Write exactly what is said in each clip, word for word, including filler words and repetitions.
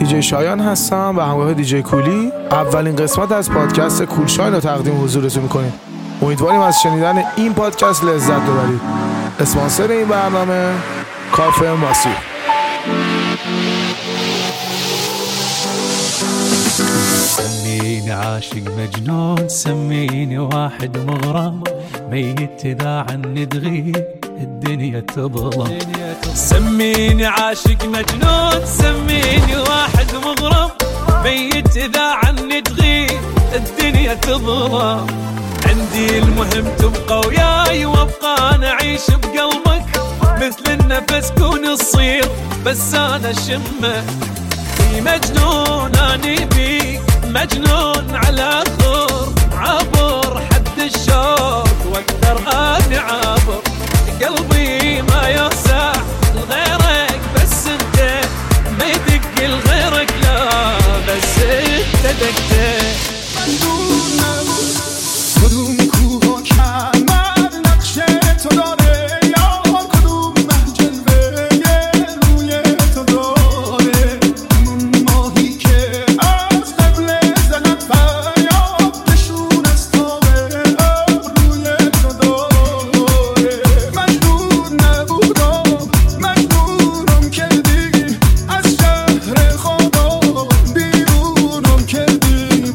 دیجی شایان هستم و همراه دیجی کولی اولین قسمت از پادکست کول شاین رو تقدیم حضورتون میکنیم. امیدواریم از شنیدن این پادکست لذت ببرید. اسپانسر این برنامه کافه ماسو. سميني عاشق مجنون، سميني واحد مغرم، ميت إذا عني تغيب الدنيا تظلم. سميني عاشق مجنون، سميني واحد مغرم، ميت إذا عني تغيب الدنيا تظلم. عندي المهم تبقى وياي وابقى أنا أعيش بقلبك، مثل النفس كون تصير بس أنا شمك. في مجنون أني بيك، مجنون على خور، عبر حد الشوق واقدر اني عابر. قلبي ما يوسع لغيرك بس انت، ما يدق لغيرك لا بس انت دقت. کدوم کوه و کمر نقشه تو داره، یا کدوم جلوه روی تو داره. اون ماهی که از قبل زدن فریاد نشون از تابه روی تو داره. مجنون نبودم، مجنونم کردی، از شهر خدا بیرونم کردی.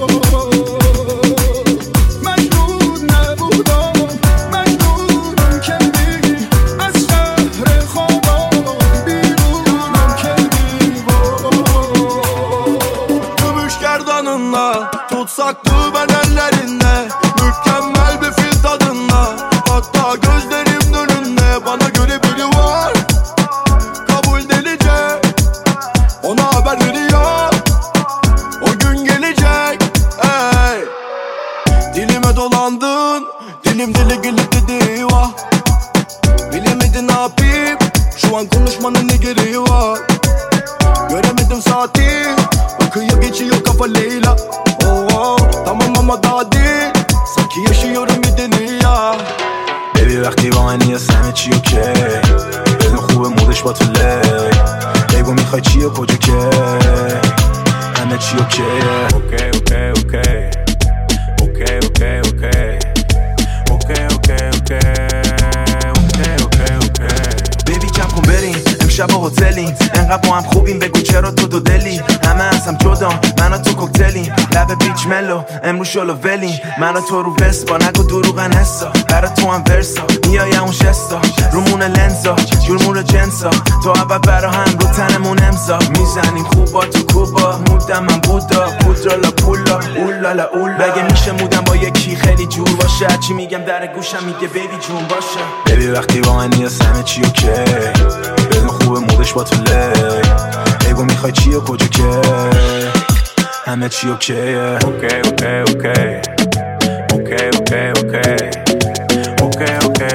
Tutsaktı ben ellerinde, mükemmel bir fil tadında. Hatta gözlerimin önünde bana göre biri var, kabul delice. Ona haber veriyor, o gün gelecek. Ey, dilime dolandın, dilim dili gelip dedi vah. Bilemedin ne yapayım, şu an konuşmanın ne gereği var. Göremedim saati, akıyor geçiyor kafa Leyla. تمام اما دادی سکی yaşıyorum bir dünya. Baby وقتی با من نیست همه چی اوکی، بدون خوبه مودش با تو لی. بگو میخوای چی و کجا که همه چی اوکیه. اوکی اوکی اوکی اوکی اوکی اوکی اوکی اوکی اوکی اوکی اوکی. بیبی کم کن بریم امشب هتلیم، انقدر با هم خوبیم بگو چرا تو دو دلی. همه از هم جدا من و تو کوکتلیم، لب بیچ ملو امروز شلو ولیم. من و تو رو وسپا نگو دروغن حسا، برا تو هم ورسا میای اون شستا. رومون لنزا جرمون جنسا، تو اول برا هم رو تنمون امضا. میزنیم خوبا تو کوبا، مودم من بودا پودرالا پولا اولالا اول. بگه میشه مودم با یکی خیلی جور باشه، هرچی میگم در گوشم میگه بیبی جون باشه. بیبی وقتی با من نیست همه چی اوکی، بدون خوبه مودش با تو لی. بگو میخوای چی و کجا که همه چی اوکیه. اوکی اوکی اوکی اوکی اوکی اوکی اوکی اوکی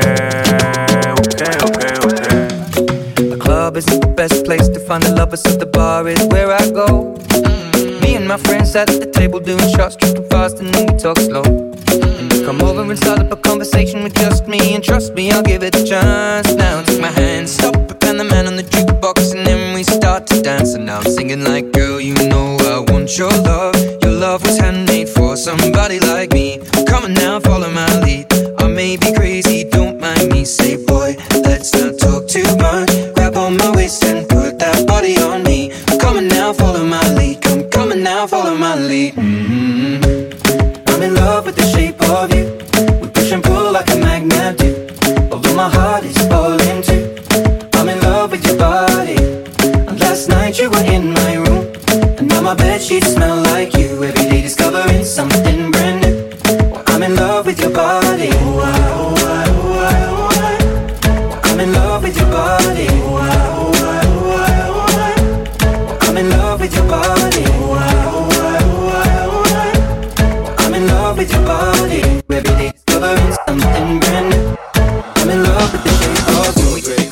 اوکی اوکی اوکی. The club isn't the best place to find the lovers, so the bar is where I go. Me and my friends sat at the table doing shots, tripping fast and then we talk slow. And you come over and start up a conversation with just me, and trust me, I'll give it a chance. Now take my hand, stop it, and the man on the jukebox, and then we start to dance. And now I'm singing like, girl, you know I want your love. Your love was handmade for somebody like me. Come on now, follow my lead. I may be crazy, don't mind me. Say, boy, let's not talk too much. Grab on my waist and put that body on me. Come on now, follow my lead. Come, come on now, follow my lead. Mm-hmm. I'm in love with the shape of you. We push and pull like a magnet do. Although my heart is falling too. I'm in love with your body. And last night you were in my room, and now my bedsheets smell like you. Every day discovering something brand new. Well, I'm in love with your body. Oh, I, oh, I, oh, I, oh, I. I'm in love with your body. Oh, I, oh, I, oh, I, oh, I. I'm in love with your body. Oh, I, oh, I, oh, I, oh, I. I'm in love with your body. Every day discovering something brand new. I'm in love with the shape of you.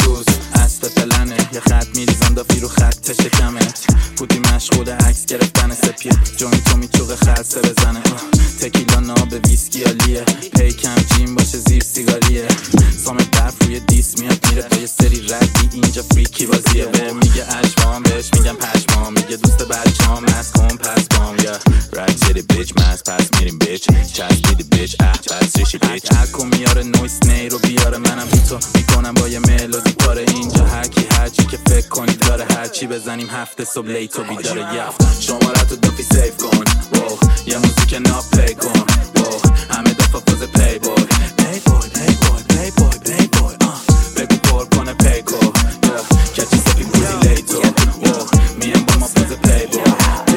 یه خط میریزم دافی رو خط شکمت. بودی مشغول عکس گرفتن سپید، جوین تو میچوقه خلصه بزنه. تکیلا ناب ویسکی عالیه، پیکم جیم باشه زیر سیگاریه. سام برف روی دیس میاد میره تا یه سری ردی، اینجا فریکی بازیه. به میگه اشوام بهش میگم پشمام، میگه پس میریم بیچ چسبیدی بیچ اه بس ریشی بیچ هرکو میاره نویس نی رو بیاره منم بی تو میکنم با یه ملودی کاره اینجا هرکی هرچی که فکر کنی داره هرچی بزنیم هفته صبح لیتو بیداره یفت شمارتو دافی سیف کن واو یه موزیک ناب پلی کن واو همه دفعه فاز پلی بوی پلی بوی پلی بوی پلی بوی پلی بوی بگو پر کنه پیکو کچی سپی بودی لیتو واو میم با ما فاز پلی بوی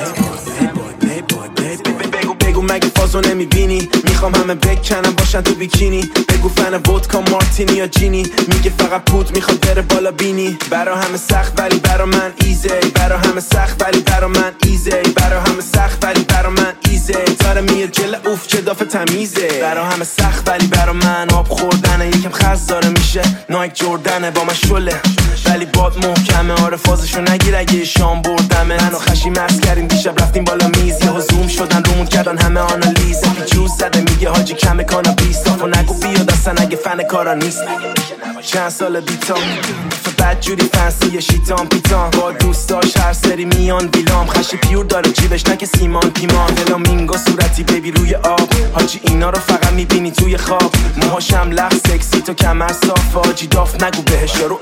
بگو بگو مگه فازو نمیبینی میخوام همه بکنم باشن تو بیکینی بگو فن ودکا مارتینی یا جینی میگه فقط پود میخواد بره بالا بینی برا همه سخت ولی برا من ایزی برا همه سخت ولی برا من ایزی برا همه سخت ولی برا من ایزی داره میاد جل اوف چه دافه تمیزه برا همه سخت ولی برا من آب خوردنه یکم خز داره میشه نایک جردنه با من شله ولی باد محکمه آره فازشو نگیر اگه شام بردمه منو خشی مست کردیم دیشب رفتیم بالا میز یه زوم شدن رومون کردن همه آنالیز پی جوز زده میگه حاجی کمه کانا بیست و نگو بیاد اصلا اگه فن کارا نیست چند سال بیتام بد جوری فنسی یه شیطان پیتان با دوستاش هر سری میان ویلام خشی پیور داره جیبش نکه سیمان پیمان فلامینگو صورتی بیبی روی آب حاجی اینا رو فقط میبینی توی خواب موهاشم لخ سکسی تو کمر صاف حاجی داف نگو بهش رو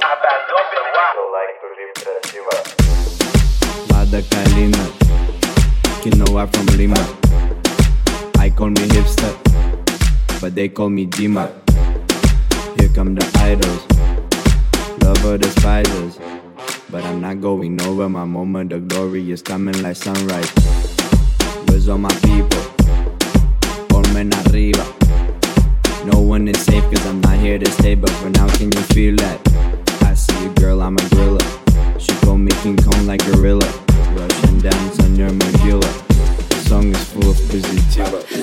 Mada Kalina, you know I'm from Lima. I call me hipster, but they call me Dima. Here come the idols, lover despisers. But I'm not going over my moment, the glory is coming like sunrise. Where's all my people? Ponme arriba. No one is safe cause I'm not here to stay, but for now can you feel that? I see you girl, I'm a gorilla. She call me King Kong like gorilla. Russian dance on your medulla. The song is full of positivity.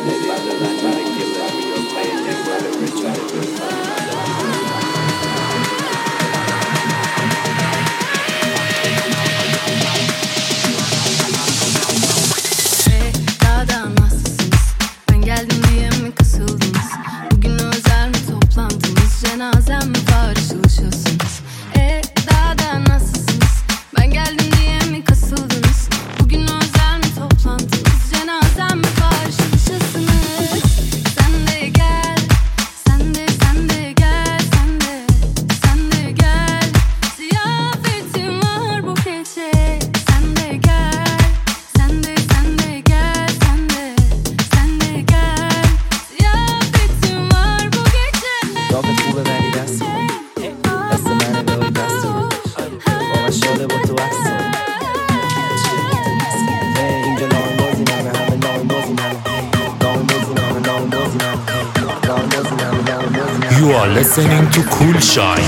Cenazem mi var çalışıyorsunuz? E daha da nasılsınız? Ben geldim diye mi kasıldınız? Bugün özel mi toplantınız? Cenazem mi var çalışıyorsunuz? Sen de gel, sen de sen de gel, sen de sen de gel. Ziyafetim var bu gece. Sen de gel, sen de sen de gel, sen de sen de gel. Ziyafetim var bu gece. داغ خوبه ولی دست دست منه داری دست با من شده با تو اصلا اینجا لاین بازی نمه همه لاین بازی نمه لاین بازی نمه لاین بازی نمه لاین بازی نمه لاین بازی نمه You are listening to Cool Shine.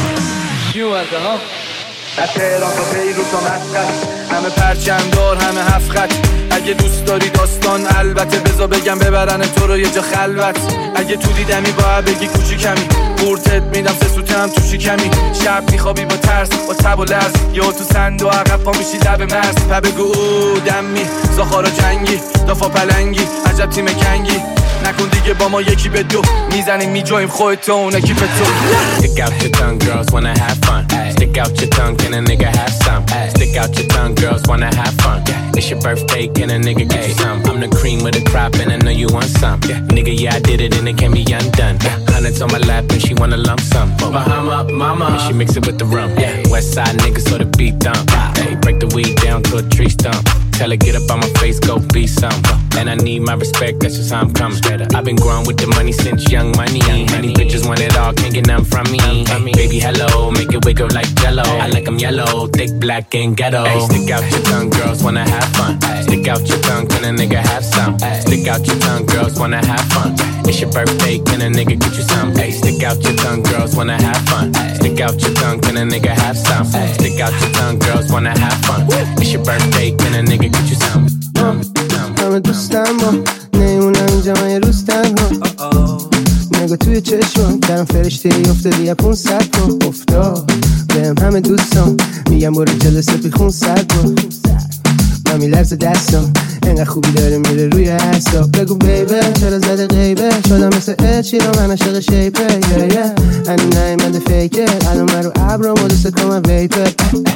از تهران تا بیروت تا مسقط همه پرچم دار همه هفت خط اگه دوست داری داستان البته بذار بگم ببرن تو رو یه جا خلوت اگه تو دیدمی باید بگی کوچیکمی قورتت میدم سه سوته هم تو شکمی شب میخوابی با ترس با تب و لرز یا تو سند و عقب پا میشی لب مرز پا بگو او دمی زاخارا جنگی دافا پلنگی عجب تیم کنگی نکن دیگه با ما یکی به دو میزنیم میجاییم خودت و اون اکی به تو Stick out your tongue, girls wanna have fun. Stick out your tongue, can a nigga have some? Stick out your tongue, girls wanna have fun. It's your birthday, can a nigga get you some? I'm the cream of the crop and I know you want some. Nigga, yeah, I did it and it can be undone. Hundreds on my lap and she wanna lump some. Bahama, mama, and she mix it with the rum. West side niggas so the beat dump. Hey, break the weed down to a tree stump. Tell her get up on my face, go be some. And I need my respect, that's just how I'm coming. I've been growing with the money since young money. Honey bitches want it all, can't get none from me. Hey, baby, hello, make it wiggle like jello. I like them yellow, thick, black, and ghetto. Hey, stick out your tongue, girls wanna have fun. Stick out your tongue, can a nigga have some? Stick out your tongue, girls wanna have fun. It's your birthday, can a nigga get you some? Hey, stick out your tongue, girls wanna have fun. Stick out your tongue, can a nigga have some? Stick out your tongue, girls wanna have fun. It's your birthday, can a nigga get you some? همه دوستم با نیمونم اینجا من یه روز تنها نگاه توی چشم درم فرشته افتادی یه پون سد کن افتاد بهم همه دوستم میگم برو جلسه بی خون سد کن من میلرزه دستم اینقدر خوبی داره میره روی حساب بگو بیبه چرا زده غیبه شدم مثل اچی رو من عشق شیپه یه یه هنو نایمنده فیکه الان من رو عبرم و دوست کنم ویپه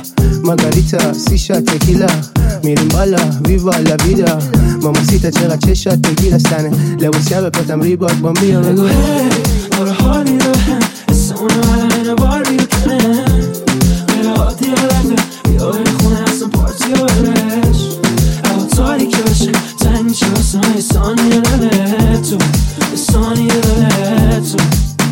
مارگاریتا سی شات تکیلا میریم بالا ویوا لا ویدا ماماسیتا چقدر چشات بگیر استنه لباس شب پتم ریباک بامبیا بگو آره حالی رو هم اسمونه ملمه باری رو کنه غیر عادی علفه بیا بری خونه اصلا پارتی رو برش اما تاریک بشه تنگ میشه واسه من ثانیه داره تو ثانیه داره تو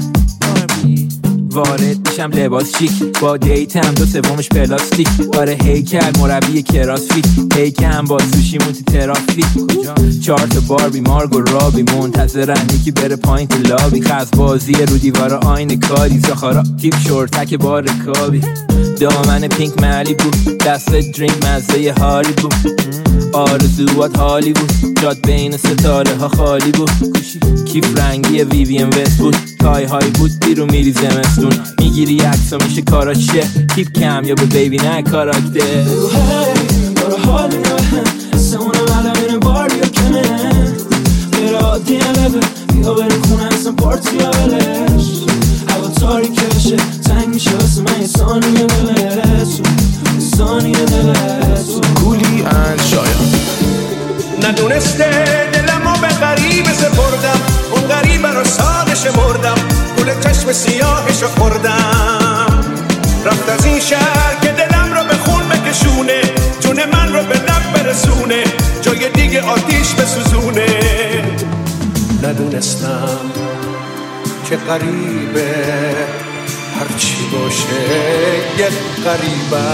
وارد میشم لباس شیک با دیتم دو سومش پلاستیک آره هیکل مربی کراسفیت هیکم با سوشی مونتی ترافیک چهار تا باربی مارگ و رابی منتظرن یکی بره پایین تو لابی خز بازی رو دیوار آین کاری زخارا تیپ شورتک بار کابی دامن پینک ملی بود دست درینک مزه هاری بود آرزوات حالی بود جاد بین ستاره ها خالی بود کیف رنگی ویوین وست بود تای های بود بیرو میری زمستون میگیری عکسا میشه کارا چیه کیپ کم یا به بیبی نه کاراکتر بگو هی داره حالی رو هم اسمونه ملمه باری رو کنه غیر عادی علفه بیا بری خونه اصلا پارتی ها بلش هوا تاریکه بشه تنگ میشه واسه من یه ثانیه دله تو ثانیه دله تو کولی اند شایان ندونسته دلمو به غریبه سپردم اون غریبه رو ساده شمردم گل چشم سیاهشو خوردم رفت از این شهر که دلم رو به خون بکشونه جون من رو به لب برسونه جای دیگه آتیش بسوزونه ندونستم که غریبه هرچی باشه یک غریبه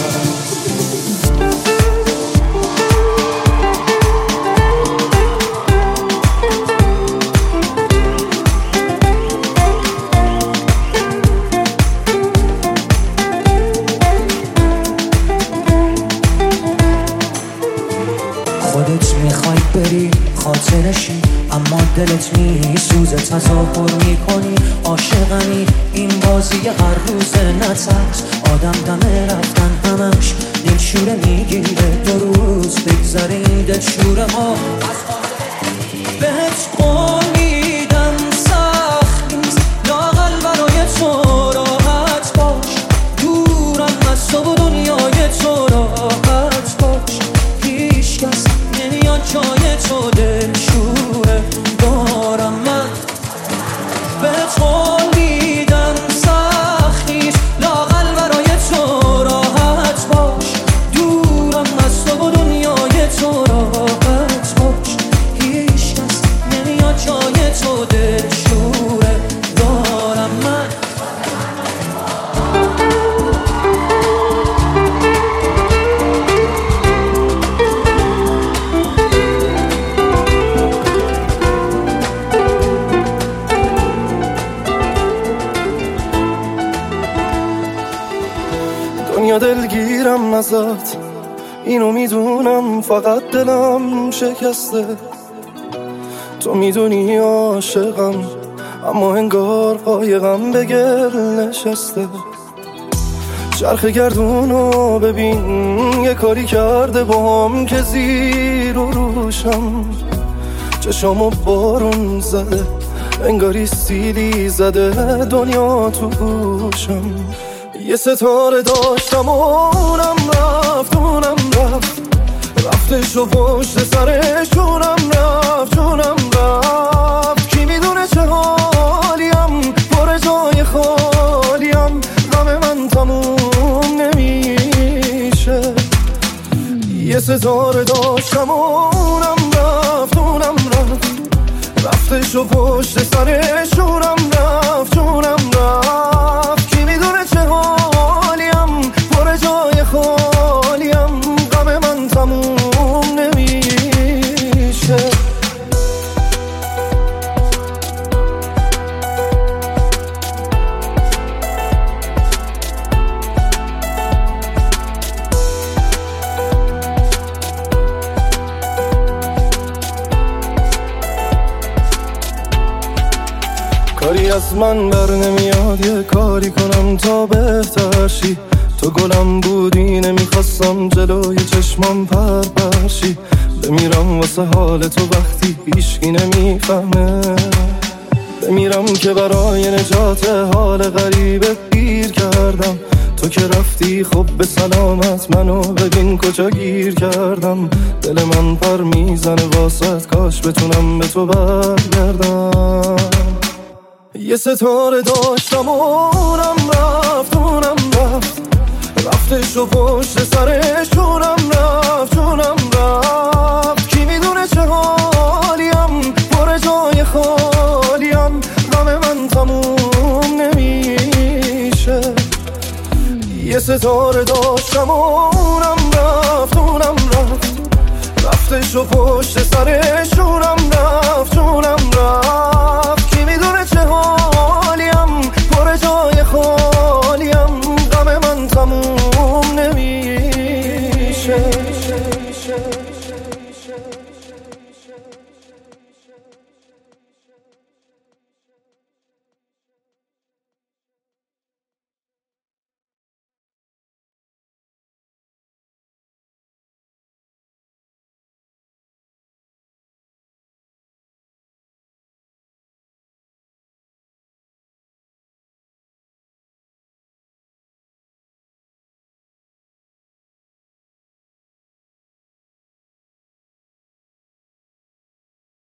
بری خاطرشی اما دلت میسوزه تظاهر میکنی عاشقمی این بازی هر روز نترس آدم دمه رفتن همش دلشوره میگیره دو روز بگذره این دلشوره ها از بهت قول میدم سخت نیست لااقل برای تو راحت باش دورم از تو و دنیای تو راحت باش هیچ کس نمیاد جای تو دلشوره دارم من بهت قول میدم سخت نیست لااقل برای تو راحت باش دورم از تو و دنیای تو راحت باش هیچ کس نمیاد جای تو دلشوره دارم من دنیا دلگیرم ازت اینو میدونم فقط دلم شکسته تو میدونی عاشقم اما انگار قایقم به گل نشسته چرخ گردونو ببین یه کاری کرده با هم که زیر و روشم چشامو بارون زده انگاری سیلی زده دنیا تو گوشم یه ستاره داشتم و اونم رفت اونم رفت رفتش و پشت سرشونم رفت جونم رفت کی میدونه چه حالیم پر جای خالیم غم من تموم نمیشه یه ستاره داشتم و اونم رفت اونم رفت رفتش و پشت سرشونم رفت جونم رفت کی میدونه چه حالیم پر جای خالیم غم من تموم نمیشه کاری از من بر نمیاد یه کاری کنم تا بهتر شی تو گلم بودی نمیخواستم جلوی چشمام پر پرشی بمیرم واسه حال تو وقتی هیچکی نمیفهمه بمیرم که برای نجات حال غریبه گیر کردم تو که رفتی خب به سلامت، منو ببین کجا گیر کردم. دل من پر میزنه واسط، کاش بتونم به تو برگردم. یه ستاره داشتم اونم رفت اونم رفت، رفتش و پشت سرش جونم رفت جونم رفت. کی میدونه چه حالیم، پر جای خالیم، غم من تموم نمیشه. یه ستاره داشتم اونم رفت اونم رفت، رفتش و پشت سرش جونم رفت جونم رفت. کی میدونه چه حالیم، پر جای خالیم،